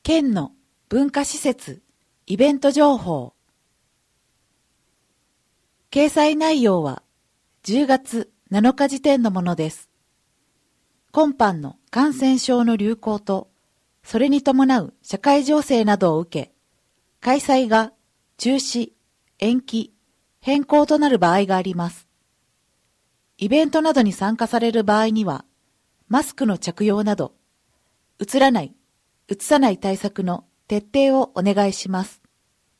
県の文化施設イベント情報。掲載内容は10月7日時点のものです。今般の感染症の流行と、それに伴う社会情勢などを受け、開催が中止、延期、変更となる場合があります。イベントなどに参加される場合には、マスクの着用など、うつさない対策の徹底をお願いします。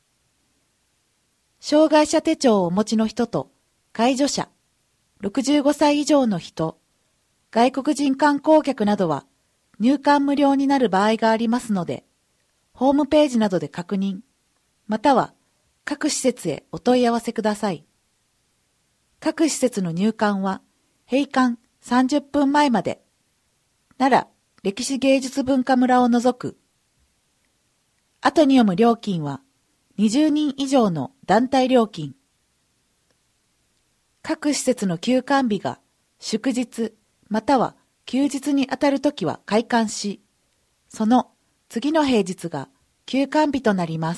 障害者手帳をお持ちの人と介助者、65歳以上の人、外国人観光客などは入館無料になる場合がありますので、ホームページなどで確認、または各施設へお問い合わせください。各施設の入館は閉館30分前まで、奈良歴史芸術文化村を除く。後に読む料金は20人以上の団体料金。各施設の休館日が祝日または休日にあたるときは開館し、その次の平日が休館日となります。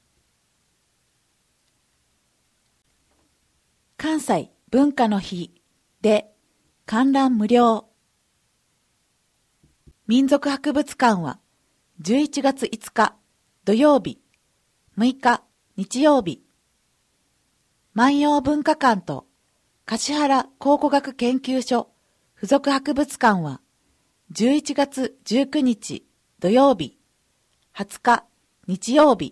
関西文化の日で観覧無料。民族博物館は11月5日土曜日、6日日曜日、万葉文化館と橿原考古学研究所附属博物館は11月19日土曜日、20日日曜日、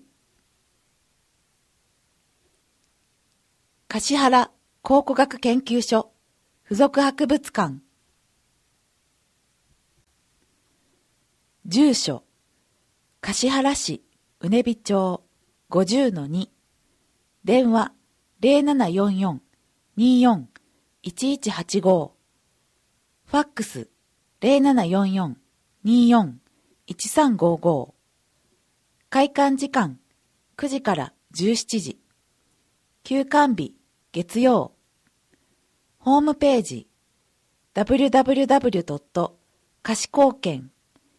橿原考古学研究所附属博物館。住所、橿原市うねび町 50-2、電話0744-24-1185、ファックス0744-24-1355、開館時間9時から17時、休館日月曜、ホームページ www. 橿高研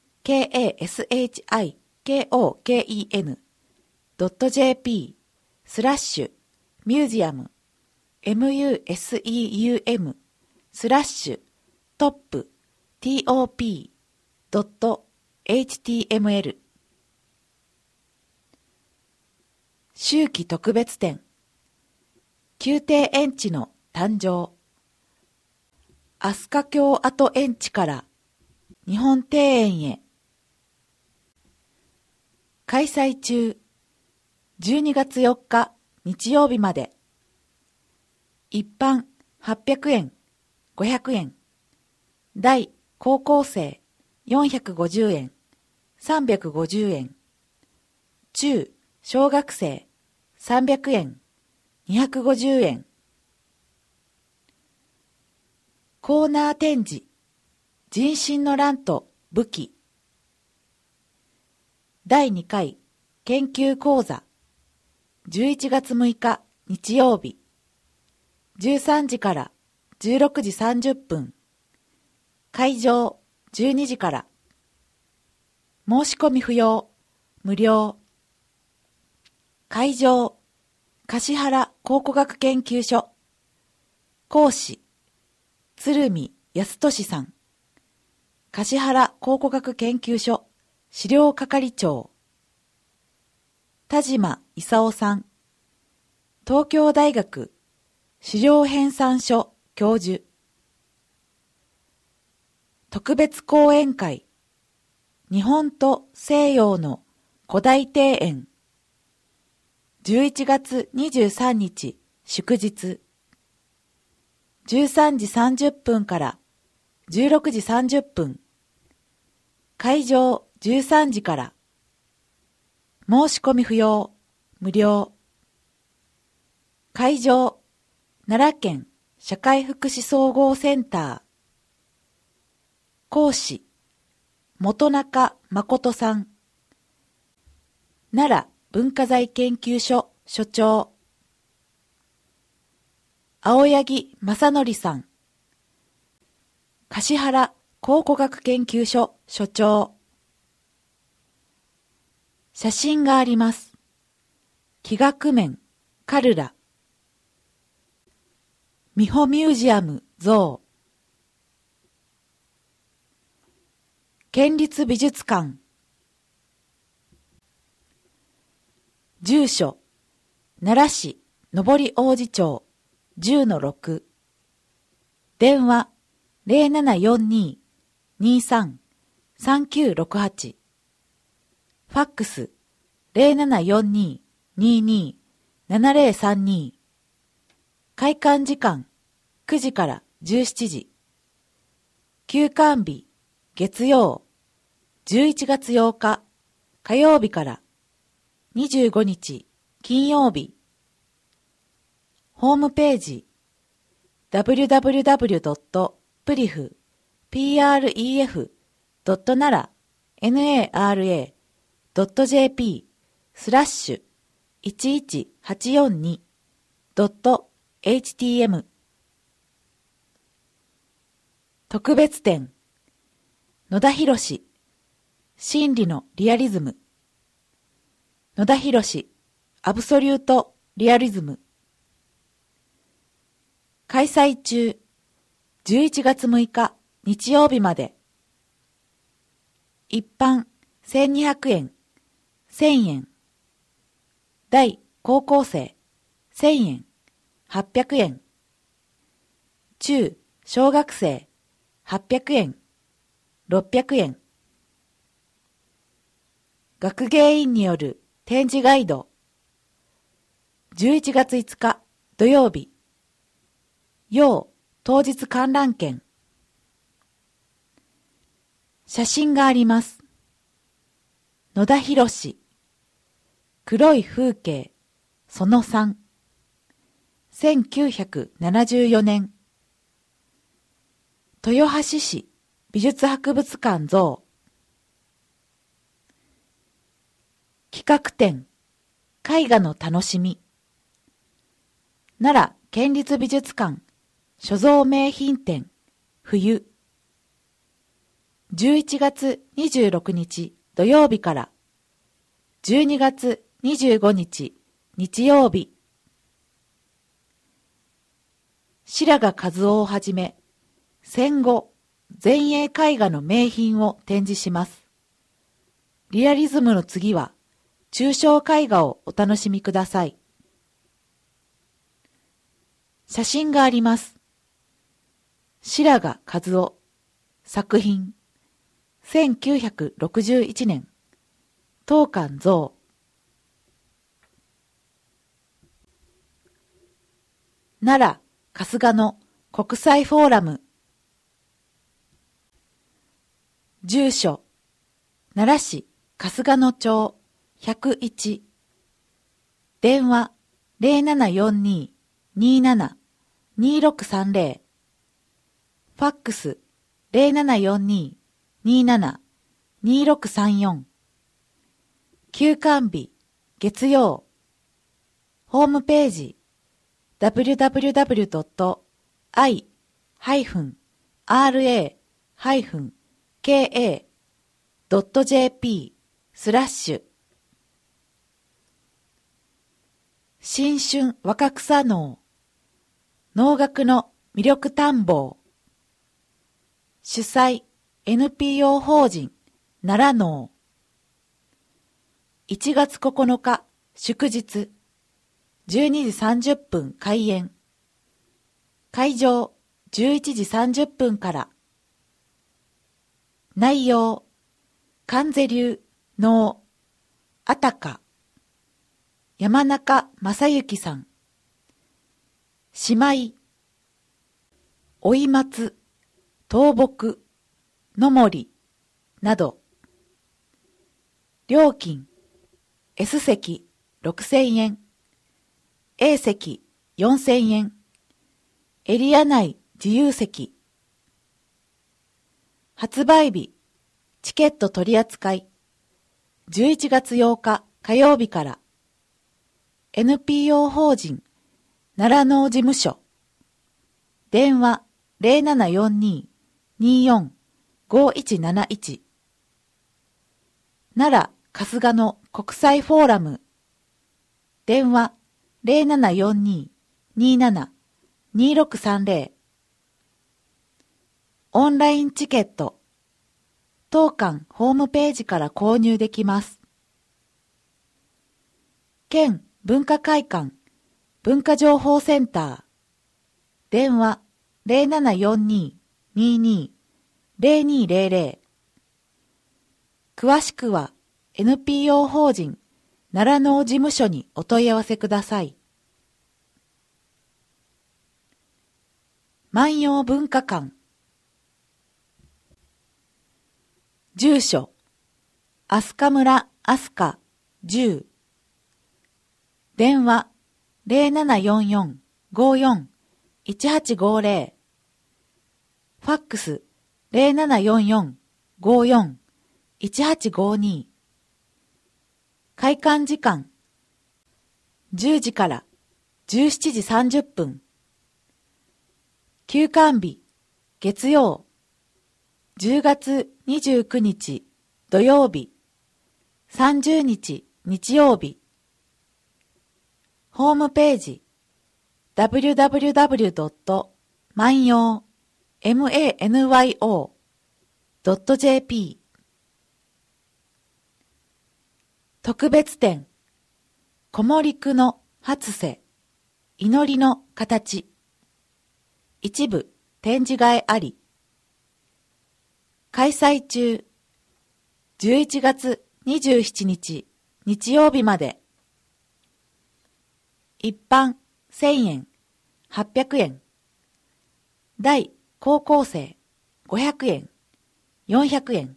kashikoken.jp/museum museum/top.html 秋季特別展宮廷園地の誕生飛鳥橋跡園地から日本庭園へ開催中12月4日日曜日まで一般800円、500円大高校生450円、350円中小学生300円、250円コーナー展示人心の乱と武器第2回研究講座11月6日日曜日13時から16時30分会場12時から申し込み不要無料会場橿原考古学研究所講師鶴見康俊さん橿原考古学研究所資料係長田島勲さん東京大学資料編纂所教授特別講演会日本と西洋の古代庭園11月23日祝日13時30分から16時30分会場13時から申し込み不要無料会場奈良県社会福祉総合センター講師本中誠さん奈良文化財研究所所長青柳正則さん橿原考古学研究所所長写真があります。気学面、カルラ。美保ミュージアム、像。県立美術館。住所、奈良市上り王子町 10-6。電話、0742-23-3968。ファックス、0742-22-7032。開館時間、9時から17時。休館日、月曜、11月8日、火曜日から25日、金曜日。ホームページ、www.pref.nara.jp/11842.htm。 特別展、野田弘志、真理のリアリズム。野田弘志、アブソリュートリアリズム。開催中、11月6日日曜日まで。一般1200円、1000円。大高校生1000円、800円。中小学生800円、600円。学芸員による展示ガイド。11月5日土曜日。要当日観覧券。写真があります。野田弘志。黒い風景、その3。1974年。豊橋市美術博物館像。企画展、絵画の楽しみ。奈良県立美術館所蔵名品展、冬。11月26日土曜日から12月25日日曜日。白髪和夫をはじめ、戦後前衛絵画の名品を展示します。リアリズムの次は、抽象絵画をお楽しみください。写真があります。白髪和夫、作品、1961年、当館像。奈良、春日野国際フォーラム。住所、奈良市春日野町101。電話0742-27-2630。ファックス0742-27-2634。休館日月曜。ホームページ www.i-ra-ka.jp/ 新春若草能能楽の魅力探訪。主催 NPO 法人奈良能。1月9日祝日12時30分開演。会場11時30分から。内容、観世流能あたか山中正幸さん。姉妹、おい松、倒木、のもり、など。料金、S 席6000円、A 席4000円、エリア内自由席。発売日、チケット取り扱い、11月8日火曜日から。NPO 法人奈良能事務所。電話0742-24-5171。奈良春日野国際フォーラム。電話0742-27-2630。オンラインチケット。当館ホームページから購入できます。県文化会館文化情報センター。電話0742-22-0200。詳しくは NPO 法人奈良能事務所にお問い合わせください。万葉文化館。住所飛鳥村飛鳥10。電話0744-54-1850。ファックス0744-54-1852。開館時間10時から17時30分。休館日月曜10月29日土曜日30日日曜日。ホームページ www.manyo.jp。 特別展小森区の初瀬祈りの形。一部展示替えあり。開催中11月27日日曜日まで。一般1000円、800円。大高校生500円、400円。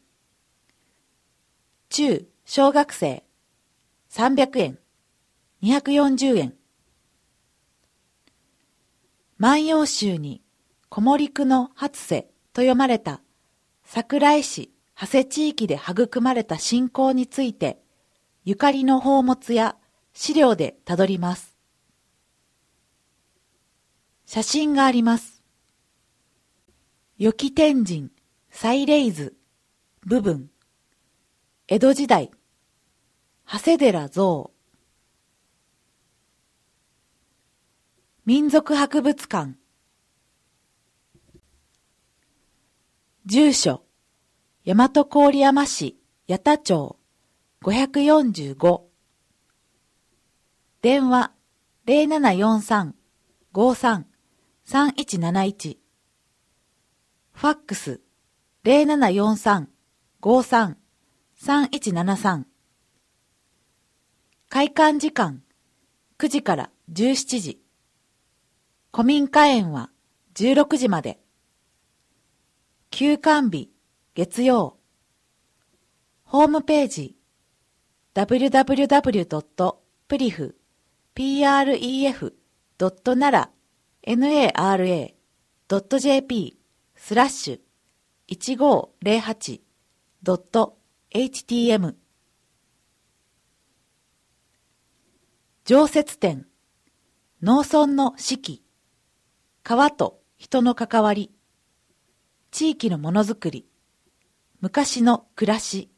中小学生300円、240円。万葉集に小森区の初瀬と読まれた桜井市長谷地域で育まれた信仰についてゆかりの宝物や資料でたどります。写真があります。与木天神祭礼図部分。江戸時代長谷寺像。民族博物館。住所大和郡山市八田町545。電話0743-53-3171。ファックス0743-53-3173。開館時間9時から17時。古民家園は16時まで。休館日月曜。ホームページ www.pref.nara.jp/1508.htm。 常設展農村の四季。川と人の関わり。地域のものづくり。昔の暮らし。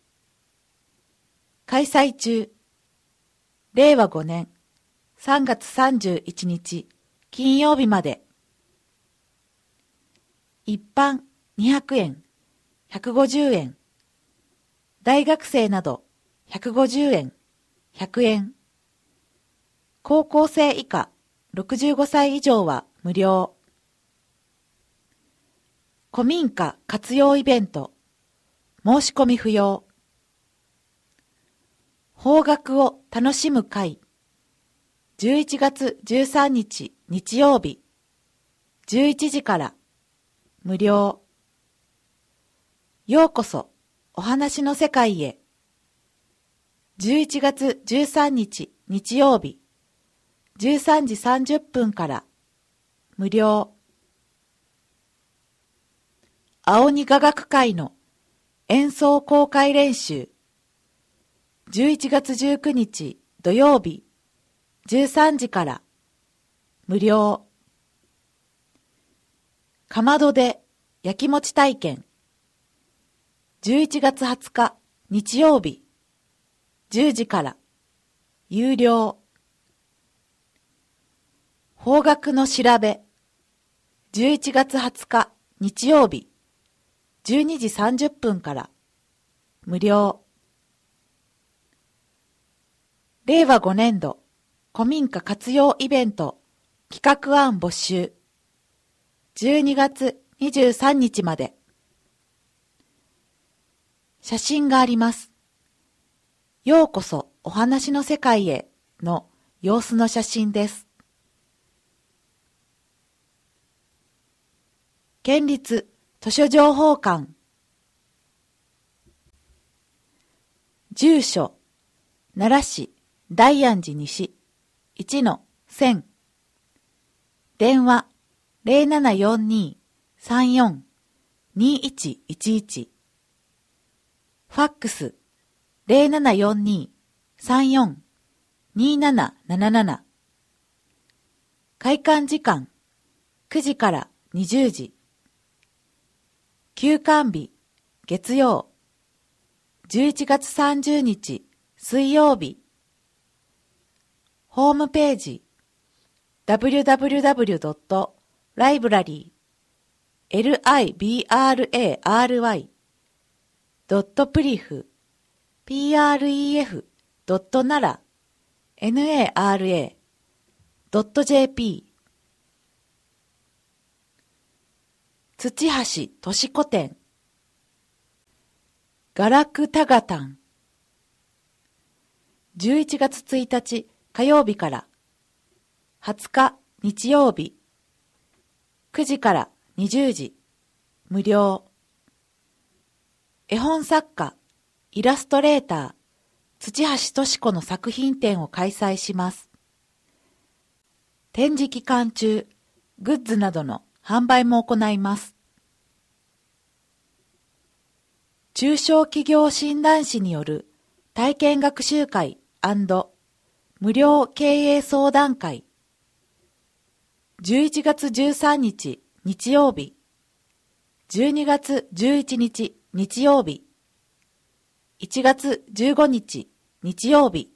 開催中。令和5年3月31日金曜日まで。一般200円、150円。大学生など150円、100円。高校生以下65歳以上は無料。古民家活用イベント。申し込み不要。邦楽を楽しむ会。11月13日日曜日。11時から。無料。ようこそお話の世界へ。11月13日日曜日。13時30分から。無料。青鬼雅楽会の演奏公開練習。11月19日土曜日。13時から。無料。かまどで焼き餅体験。11月20日日曜日。 10時から、有料。法学の調べ、11月20日日曜日、12時30分から、無料。令和5年度、古民家活用イベント、企画案募集。12月23日まで。写真があります。ようこそお話の世界への様子の写真です。県立図書情報館。住所、奈良市大安寺西 1-1000。電話、0742-34-2111。ファックス、0742-34-2777。開館時間、9時から20時。休館日、月曜、11月30日、水曜日。ホームページ、www.library.pref.nara.jp 土橋都市古典ガラクタガタン11月1日火曜日から20日日曜日9時から20時無料。絵本作家イラストレーター土橋敏子の作品展を開催します。展示期間中グッズなどの販売も行います。中小企業診断士による体験学習会&無料経営相談会11月13日日曜日12月11日日曜日1月15日日曜日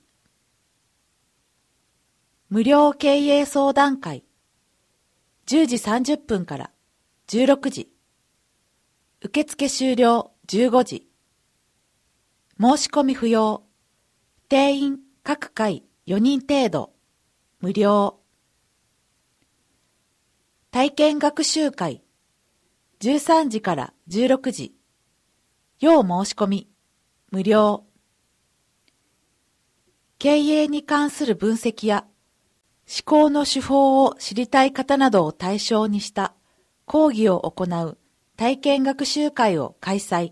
無料経営相談会10時30分から16時受付終了15時申し込み不要定員各回4人程度無料体験学習会13時から16時要申し込み無料経営に関する分析や思考の手法を知りたい方などを対象にした講義を行う体験学習会を開催。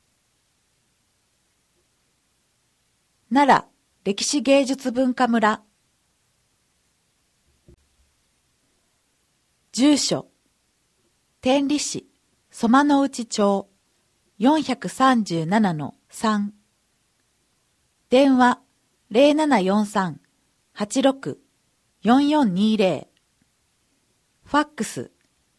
奈良歴史芸術文化村住所天理市曽間の内町 437-3 電話0743-86-4420ファックス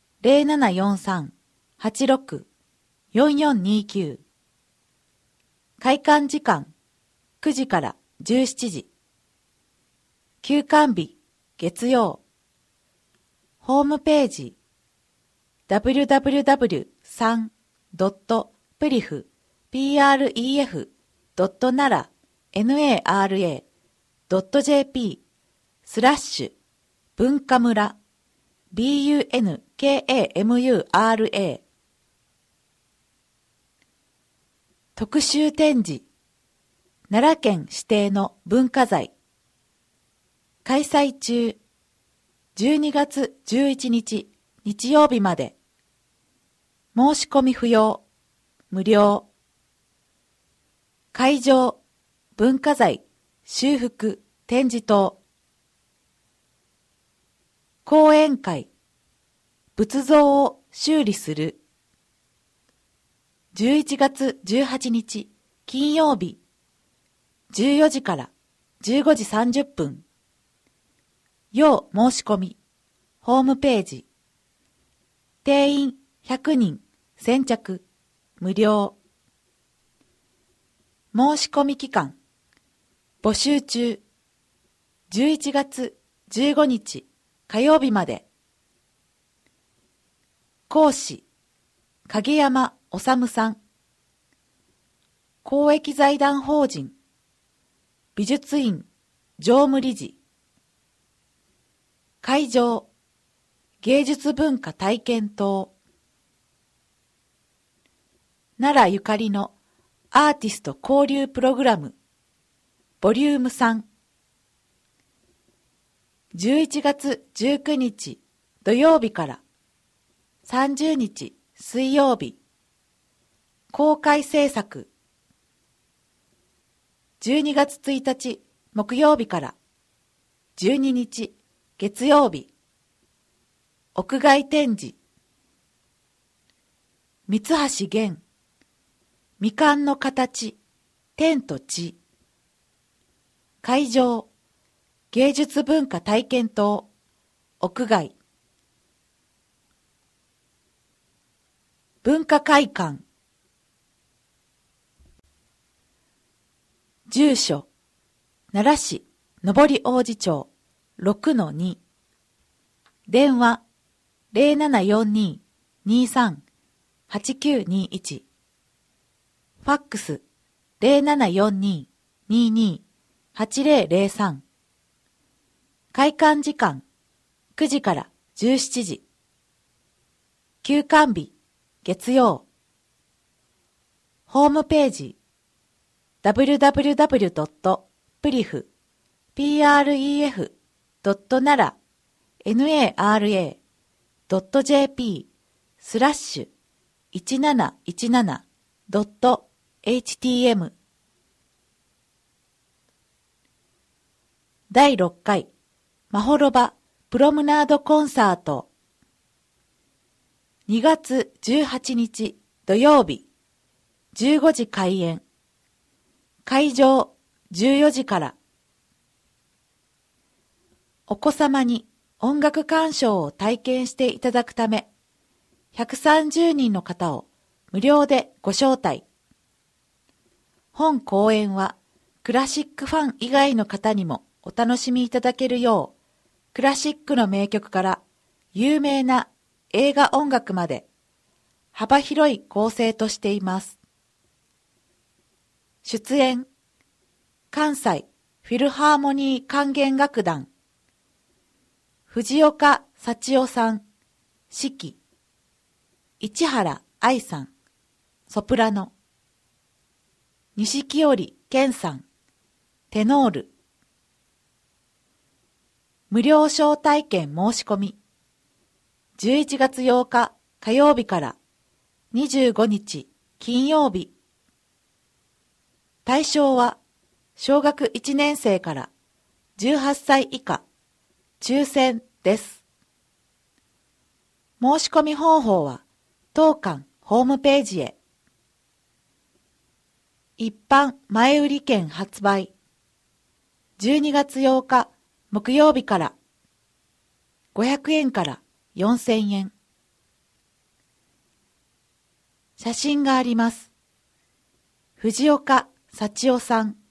0743-86-4429開館時間9時から17時休館日月曜ホームページ www.pref.nara.jp 文化村 bunkamura 特集展示奈良県指定の文化財開催中12月11日日曜日まで申し込み不要無料会場文化財修復展示棟講演会仏像を修理する11月18日金曜日14時から15時30分要申し込みホームページ定員100人先着無料申し込み期間募集中。11月15日火曜日まで。講師、影山治さん。公益財団法人、美術院常務理事。会場、芸術文化体験棟。奈良ゆかりのアーティスト交流プログラム、ボリューム3。11月19日土曜日から30日水曜日、公開制作。12月1日木曜日から12日月曜日、屋外展示。三橋玄、みかんの形、天と地。会場、芸術文化体験棟、屋外。文化会館。住所、奈良市上り王子町 6-2。電話、0742-23-8921。ファックス、0742-22-8003。開館時間、9時から17時。休館日、月曜。ホームページ、www.pref.nara.jp/1717.htm。 第6回まほろばプロムナードコンサート。2月18日土曜日、15時開演。会場14時から。お子様に音楽鑑賞を体験していただくため、130人の方を無料でご招待。本公演はクラシックファン以外の方にもお楽しみいただけるよう、クラシックの名曲から有名な映画音楽まで幅広い構成としています。出演、関西フィルハーモニー管弦楽団、藤岡幸男さん、指揮、市原愛さん、ソプラノ、錦織健さん、テノール。無料招待券申し込み、11月8日火曜日から25日金曜日。対象は小学1年生から18歳以下、抽選です。申し込み方法は当館ホームページへ。一般前売券発売。12月8日木曜日から500円から4000円。写真があります。藤岡幸男さん。